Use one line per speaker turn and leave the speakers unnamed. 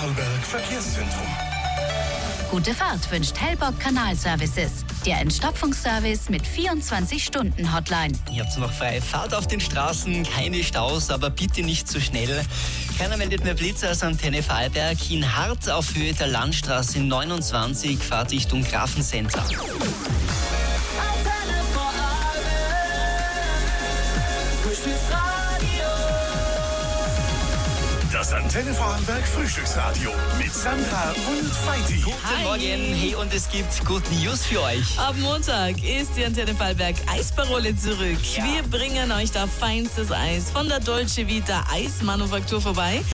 Vorarlberg Verkehrszentrum.
Gute Fahrt wünscht Hellbock Kanalservices. Der Entstopfungsservice mit 24-Stunden-Hotline.
Ihr habt noch freie Fahrt auf den Straßen, keine Staus, aber bitte nicht zu schnell. Keiner meldet mehr Blitzer als Antenne Vorarlberg. In Hart auf Höhe der Landstraße 29, Fahrtrichtung Grafencenter.
Das Antenne Vorarlberg Frühstücksradio mit Sandra und Feiti.
Guten Morgen, hey, und es gibt Good News für euch.
Ab Montag ist die Antenne Vorarlberg Eisparole zurück.
Ja.
Wir bringen euch da feinstes Eis von der Dolce Vita Eismanufaktur vorbei.